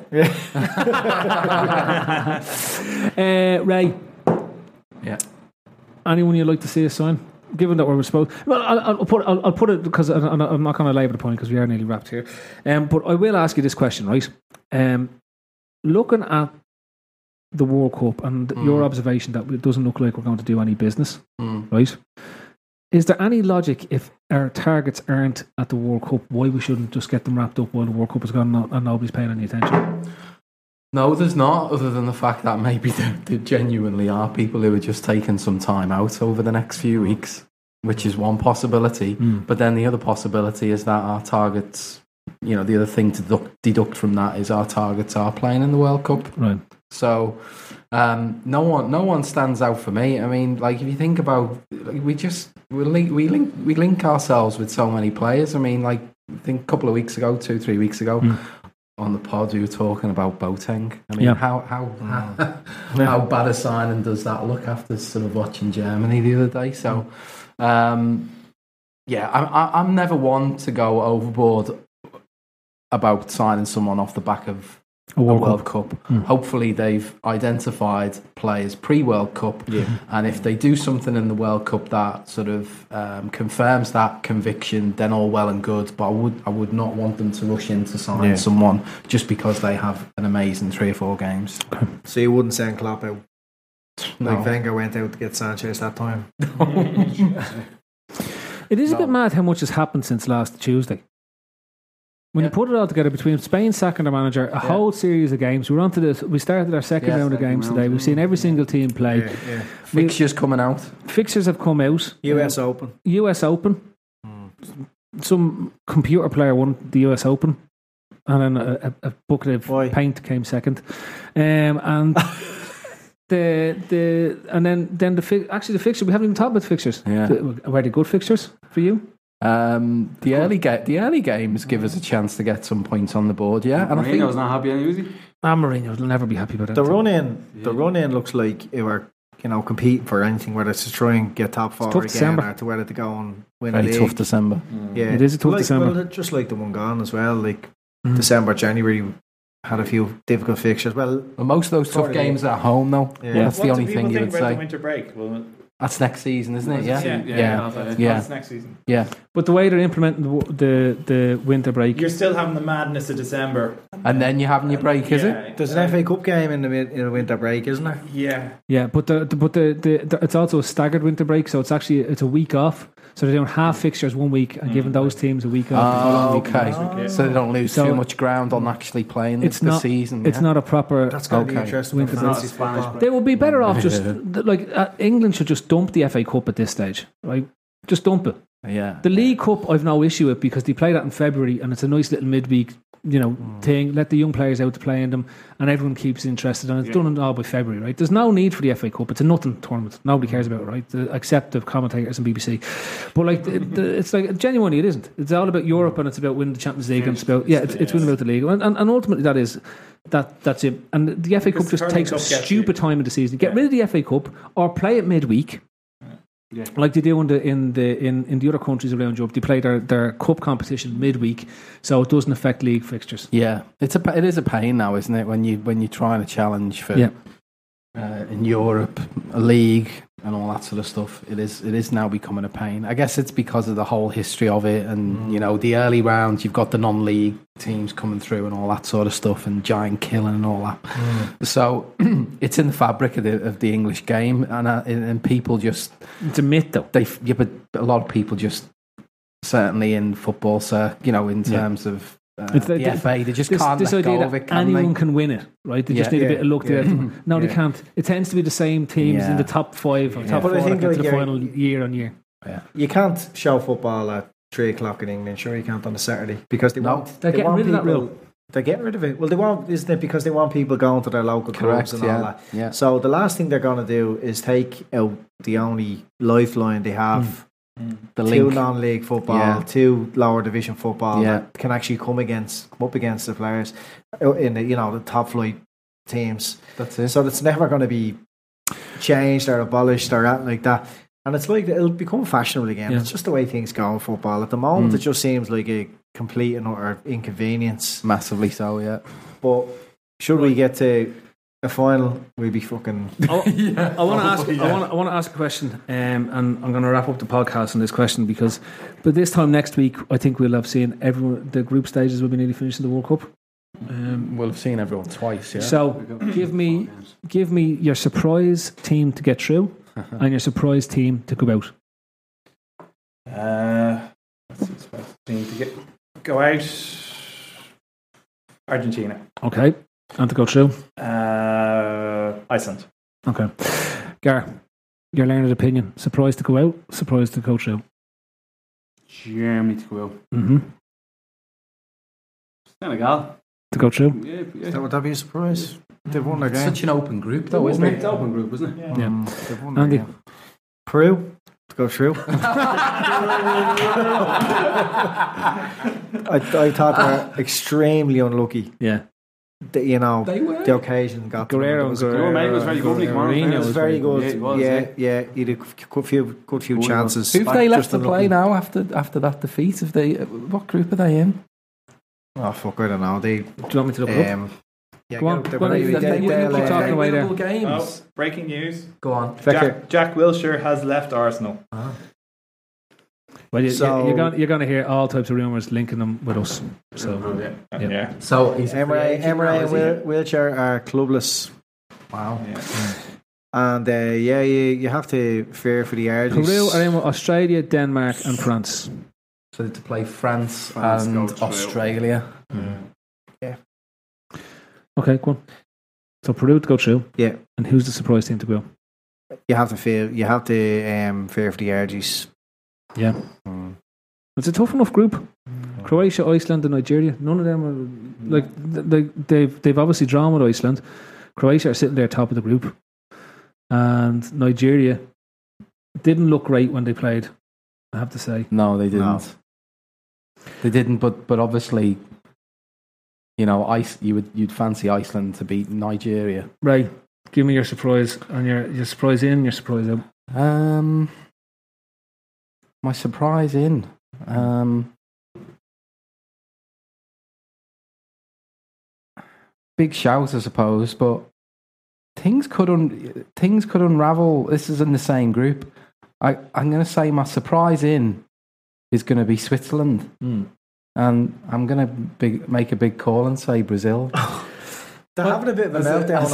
Ray. Yeah. Anyone you'd like to see us sign? Given that we're supposed, well, I'll put it because I'm not going to labour the point because we are nearly wrapped here. But I will ask you this question, right? Looking at the World Cup and your observation that it doesn't look like we're going to do any business, right? Is there any logic if our targets aren't at the World Cup, why we shouldn't just get them wrapped up while the World Cup is gone and nobody's paying any attention? No, there's not, other than the fact that maybe there genuinely are people who are just taking some time out over the next few weeks, which is one possibility. But then the other possibility is that our targets, the other thing to deduct from that is our targets are playing in the World Cup. Right. So no one stands out for me. I mean, like if you think about, we link ourselves with so many players. I mean, like I think a couple of weeks ago, 2-3 weeks ago. On the pod, we were talking about Boateng. I mean, how bad a signing does that look after sort of watching Germany the other day? So, I'm never one to go overboard about signing someone off the back of a World Cup. Hopefully they've identified players pre-World Cup, and if they do something in the World Cup that sort of confirms that conviction, then all well and good. But I would not want them to rush in to sign someone just because they have an amazing 3 or 4 games. So you wouldn't send Klopp out like Wenger went out to get Sanchez that time? It is a bit mad how much has happened since last Tuesday. When you put it all together, between Spain sacking their manager, a whole series of games, we started our second round of games today. We've seen every single team play. Fixtures coming out. Fixtures have come out. US Open. Some computer player won the US Open, and then a bucket of paint came second. And the fixture, we haven't even talked about the fixtures. Were they good fixtures for you? The early games give us a chance to get some points on the board, and Mourinho's not happy anyway, is he? Mourinho will never be happy about that. The run in looks like it were competing for anything, whether it's to try and get top 4 again December. Or to whether to go and win a league. Tough December. Yeah, it is a tough December. Well, just like the one gone as well, like December, January had a few difficult fixtures. Well, most of those tough games are at home though. That's the only thing you would say. The winter break? That's next season, isn't it? That's next season. Yeah. But the way they're implementing the winter break, you're still having the madness of December, and then you're having your break, is it? There's an FA Cup game in the winter break, isn't there? Yeah. But it's also a staggered winter break, so it's a week off. So they're doing half fixtures 1 week and giving those teams a week off. So they don't lose too much ground on actually playing the season. It's not a proper. That's going to be interesting. Winter break. They would be better off just England should just dump the FA Cup at this stage, right? Just dump it. Yeah. The League Cup I've no issue with because they play that in February and it's a nice little midweek thing. Let the young players out to play in them and everyone keeps interested, and it's done all by February, right? There's no need for the FA Cup. It's a nothing tournament. Nobody cares about it, right? Except the commentators and BBC. But it's like genuinely it isn't. It's all about Europe and it's about winning the Champions League and it's about it's winning about the league and ultimately that's it. And the FA Cup just takes up stupid time in the season. Get rid of the FA Cup or play it midweek. like they do in the other countries around Europe. They play their cup competition midweek, so it doesn't affect league fixtures. Yeah, it is a pain now, isn't it? When you're trying to challenge for in Europe a league and all that sort of stuff, it is now becoming a pain. I guess it's because of the whole history of it, and the early rounds. You've got the non-league teams coming through and all that sort of stuff, and giant killing and all that. So it's in the fabric of the English game, and people just, it's a myth though. But a lot of people just, certainly in football, in terms of the FA, they just can't let go of it. Anyone can win it, right? They just need a bit of luck there. No, they can't. It tends to be the same teams in the top 5 or top 4 that get to the final year on year. Yeah. You can't show football at 3 o'clock in England. Sure, you can't on a Saturday because they're getting rid of that rule. They're getting rid of it. Well, they want, isn't it? Because they want people going to their local clubs and all that. Yeah. So the last thing they're going to do is take out the only lifeline they have. The 2 non-league football, 2 lower division football that can actually come up against the players in the top flight teams. That's it. So it's never going to be changed or abolished or anything like that. And it's like it'll become fashionable again. It's just the way things go in football at the moment. It just seems like a complete and utter inconvenience. Massively so, yeah. But should we get to a final, we'd be fucking. I want to ask a question, and I'm going to wrap up the podcast on this question because, but this time next week, I think we'll have seen everyone. The group stages will be nearly finished in the World Cup. We'll have seen everyone twice. Yeah. So give me your surprise team to get through and your surprise team to go out. Surprise team to go out. Argentina. Okay. And to go through? Iceland. Okay. Gar, your learned opinion. Surprise to go out, surprise to go through? Germany to go out. Mm-hmm. Senegal. To go through? Yeah. Would that be a surprise? They've won their game. Such an open group though, isn't it? It's an open group, isn't it? Yeah. They've won their Andy? game. Peru to go through. I thought they were extremely unlucky. Yeah. They were. The occasion got Guerrero was very good. Mourinho was very good. Yeah, he had a good few chances. Who've they left to play now after that defeat? What group are they in? Oh fuck, I don't know. Do you want me to look it up? Yeah, go on. Keep talking away there. Games. Breaking news. Go on. Jack Wilshere has left Arsenal. Well, you're going to hear all types of rumours linking them with us. So, yeah. So he's Emery and Wilshere are clubless. Wow. Yeah. And you have to fear for the Argies. Peru are in with Australia, Denmark, and France. So to play France and Australia. Yeah. Okay, go on. So Peru to go through. Yeah. And who's the surprise team to go? You have to fear. You have to fear for the Argies. Yeah. It's a tough enough group. Croatia, Iceland, and Nigeria. None of them are they've obviously drawn with Iceland. Croatia are sitting there top of the group, and Nigeria didn't look great when they played. I have to say. No, they didn't. No. They didn't. But obviously, you'd fancy Iceland to beat Nigeria, right? Give me your surprise and your surprise in, your surprise out. My surprise in. Big shout, I suppose, but things could unravel. This is in the same group. I'm going to say my surprise in is going to be Switzerland, and I'm going to make a big call and say Brazil. They're having a bit of a meltdown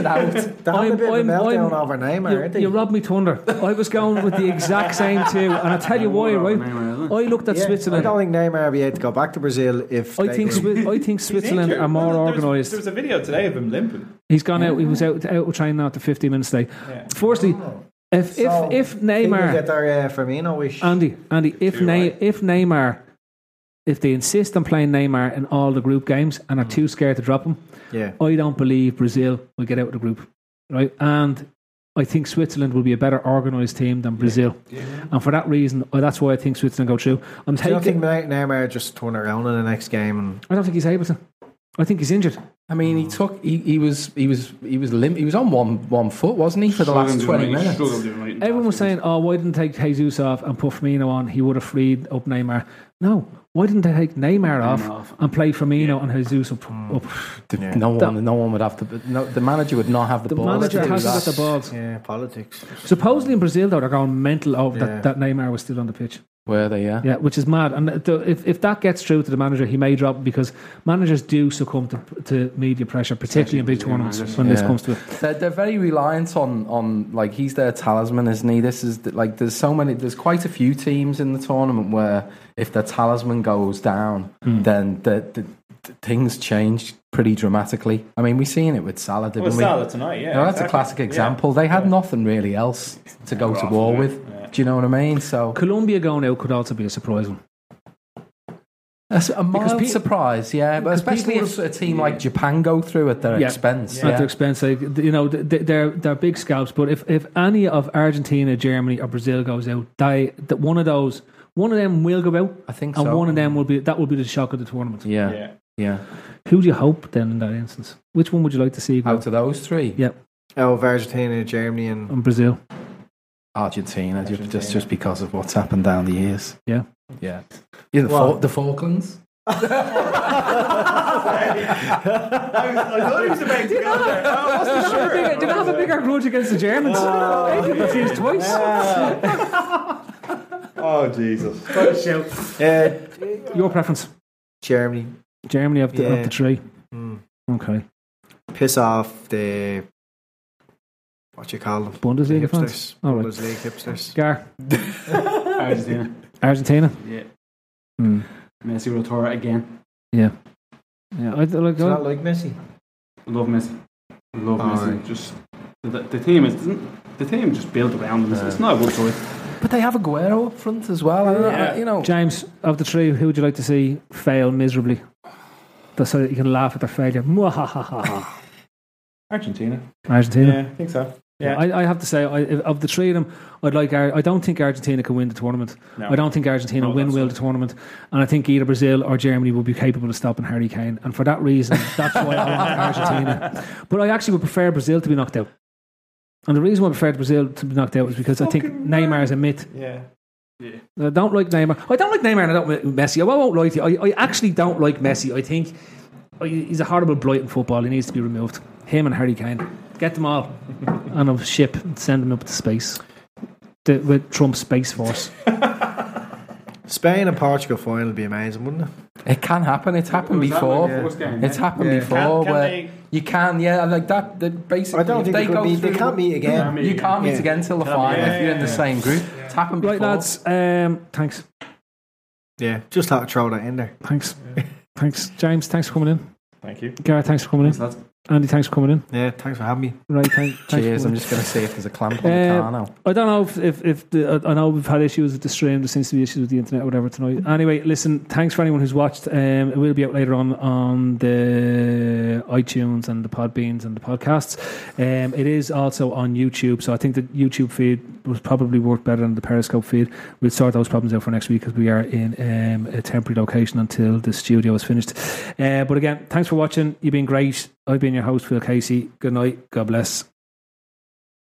over Neymar, aren't they? You robbed me thunder. I was going with the exact same too, and I'll tell you why, right? I looked at Switzerland. I don't think Neymar will be able to go back to Brazil if I think Switzerland are more organised. There was a video today of him limping. He's gone out. He was out training now after 15 minutes today. Yeah. Firstly, if Neymar get their Firmino wish, Andy, if Neymar, if they insist on playing Neymar in all the group games and are too scared to drop him, I don't believe Brazil will get out of the group, right? And I think Switzerland will be a better organised team than Brazil, and for that reason, that's why I think Switzerland go through. Do you think Neymar just turn around in the next game? I don't think he's able to. I think he's injured. I mean, he was on one foot, wasn't he, for the last 20 minutes? Everyone was saying, "Oh, why didn't they take Jesus off and put Firmino on? He would have freed up Neymar." No, why didn't they take Neymar off and play Firmino and Jesus up? Yeah. No one would have to. No, the manager would not have the balls. The manager hasn't got the balls. Yeah, politics. Supposedly in Brazil, though, they're going mental over that Neymar was still on the pitch. Were they? Yeah. Yeah, which is mad. And if that gets through to the manager, he may drop, because managers do succumb to media pressure, particularly in big tournaments when this comes to it. They're very reliant on like, he's their talisman, isn't he? This is like, there's quite a few teams in the tournament where if their talisman goes down, then the things change pretty dramatically. I mean, we've seen it with Salah, didn't we? Salah tonight, yeah. That's a classic example. They had nothing really else to go to war with. Do you know what I mean? So Colombia going out could also be a surprise one. A mild surprise, yeah, but especially if a team like Japan go through at their expense. At their expense, like, they're big scalps. But if any of Argentina, Germany, or Brazil goes out, one of them will go out. I think, and one of them will be the shock of the tournament. Yeah. Who do you hope then in that instance? Which one would you like to see go out of those three? Yeah. Of Argentina, Germany, and Brazil. Argentina, just because of what's happened down the years. Yeah. The Falklands. I thought he was about to go there. I wasn't sure. Did I have a bigger grudge against the Germans? They've been confused twice. Oh, Jesus. Your preference? Germany. Germany of the three. Okay. Piss off the... What you call them? Bundesliga fans? All right. Bundesliga hipsters. Gar? Argentina. Yeah. Messi will tour again. Yeah. Yeah. It's not like Messi. I love Messi. Messi. Just the team just built around them. It's not a good choice. But they have Aguero up front as well. James, of the three, who would you like to see fail miserably? So that you can laugh at their failure. Argentina. Yeah, I think so. Yeah, I have to say, of the three of them, I don't think Argentina can win the tournament. No. I don't think Argentina will the tournament, and I think either Brazil or Germany will be capable of stopping Harry Kane. And for that reason, that's why I want Argentina. But I actually would prefer Brazil to be knocked out. And the reason why I prefer Brazil to be knocked out is because I think Neymar is a myth. Yeah. I don't like Neymar. I don't like Neymar and I don't like Messi. I won't lie to you. I actually don't like Messi. I think he's a horrible blight in football. He needs to be removed. Him and Harry Kane. Get them all on a ship and send them up to space with Trump's Space Force. Spain and Portugal final would be amazing, wouldn't it? It can happen. It's happened before. It's happened before where you can, like that. Basically, I don't think they can't meet again. You can't meet again till the final if you're in the same group. It's happened before. Right, lads. Thanks. Yeah, just had to throw that in there. Thanks. Thanks, James. Thanks for coming in. Thank you. Gareth, thanks for coming in. Andy, thanks for coming in. Yeah, thanks for having me. Right, thanks. Cheers. I'm just going to see if there's a clamp on the car now. I don't know if I know we've had issues with the stream. There seems to be issues with the internet or whatever tonight. Anyway, listen, thanks for anyone who's watched. It will be out later on the iTunes and the Podbeans and the podcasts. It is also on YouTube, so I think the YouTube feed will probably work better than the Periscope feed. We'll sort those problems out for next week because we are in a temporary location until the studio is finished. But again, thanks for watching. You've been great. I've been your host, Phil Casey. Good night. God bless.